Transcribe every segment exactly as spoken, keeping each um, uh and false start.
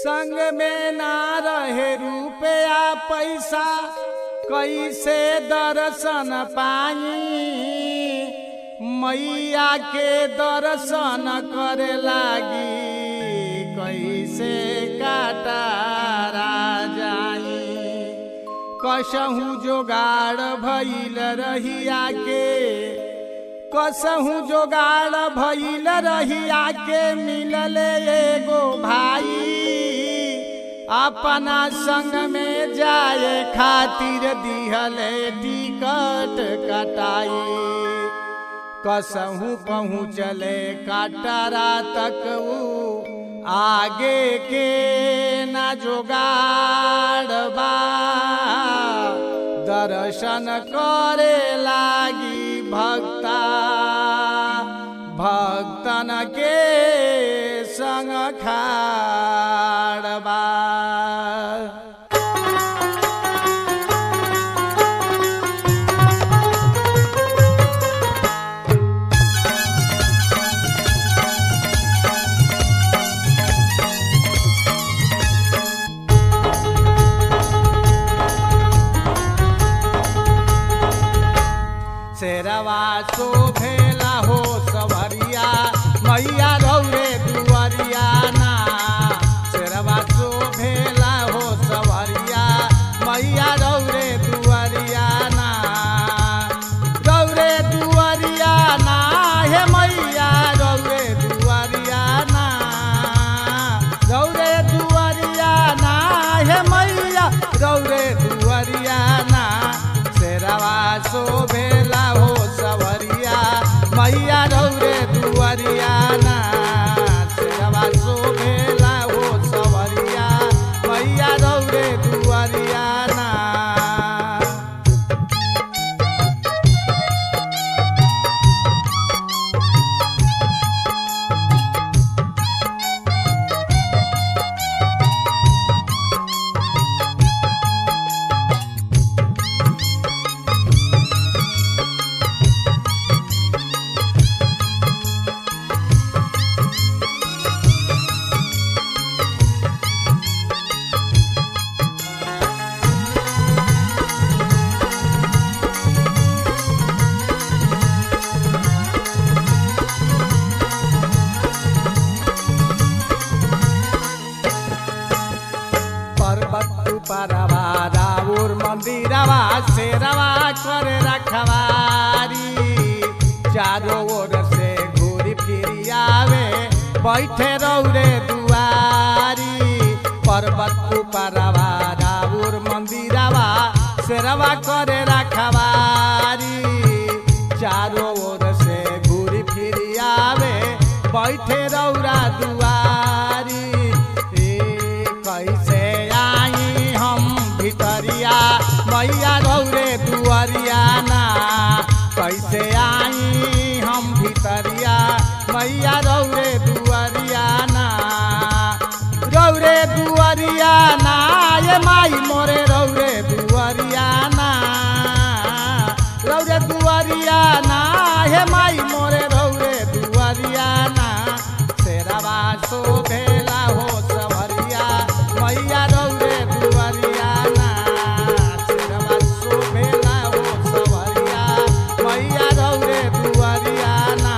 संग में ना रहे रुपया पैसा कैसे दर्शन पाई मैया के दर्शन करे लागी कैसे काटारा जाई कसहु जोगाड़ भइल रहिया के कसहु जोगाड़ भइल रहिया के मिलल एगो भाई अपना संग में जाए खातिर दिहले टिकट कटाई कसहु पहुँचले कटरा तक ऊ आगे के न जोगाड़ बा दर्शन करे लागी भक्ता भक्तन के संग खाड़ बा शेरवा शोभेला हो सवरिया मैया रौरे दुआरिया ना शेरवा शोभेला हो सवरिया मैया रौरे दुआरिया ना रौरे दुआरिया ना हे मैया रौरे दुआरिया ना रौरे दुआरिया ना हे मैया रौरे दुआरिया ना शेरवा शोभेला हो सवरिया मैया रौरे दुआरिया ना शेरवा शोभेला हो सवरिया मैया रौरे दुआरिया ना परवा राउर मंदिरवा शेरवा कर रखवारी चारों ओर से घूरी फिरी आवे बैठे रौरे दुआरी पर्वत परवा राउर मंदिरवा शेरवा कर रखवारी चारों ओर से घूरी फिरी आवे बैठे रौरा दुआरी कैसे आई हम भितरिया मैया रौरे दुआरिया ना कैसे आई हम भितरिया मैया रौरे दुआरिया ना रौरे दुआरिया ना ये माई मोरे रौरे दुआरिया ना रौरे दुआरिया ना हे माई मोरे रौरे दुआरिया ना शेरवा शोभेला हो सवरिया मैया रौरे दुआरिया ना शेरवा शोभेला हो सवरिया मैया रौरे दुआरिया ना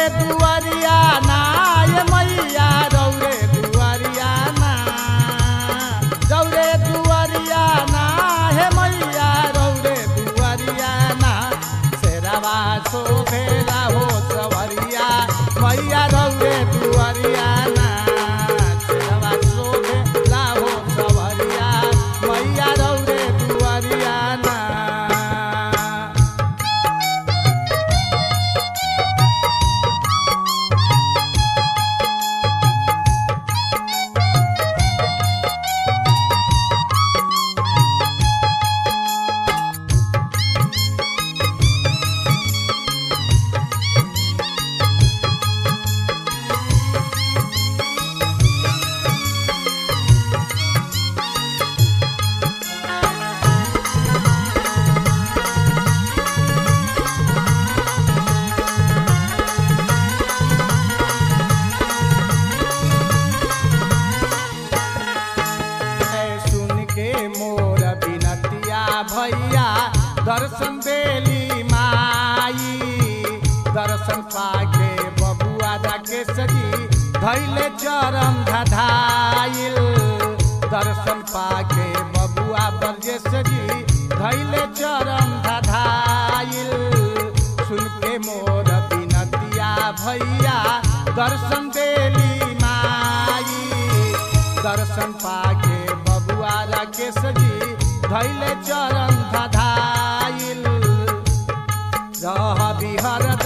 दुआरिया ना ये मैया रौरे दुआरिया ना रौरे दुआरिया ना हे मैया रौरे दुआरिया ना शेरवा शोभेला हो सवरिया मैया रौरे दुआरिया ना शेरवा शोभेला हो सवरिया मैया रौरे दुआरिया ना। भैया दर्शन देली माई दर्शन पाके बबुआ राकेश जी धैले चरम धधाइल दर्शन पाके बबुआ ब्रजेश जी धैले चरम धधाइल सुन के मोर बिनतिया भैया दर्शन देली माई दर्शन पाके बबुआ राकेश जी धैले चरण धधाइल रह बिहर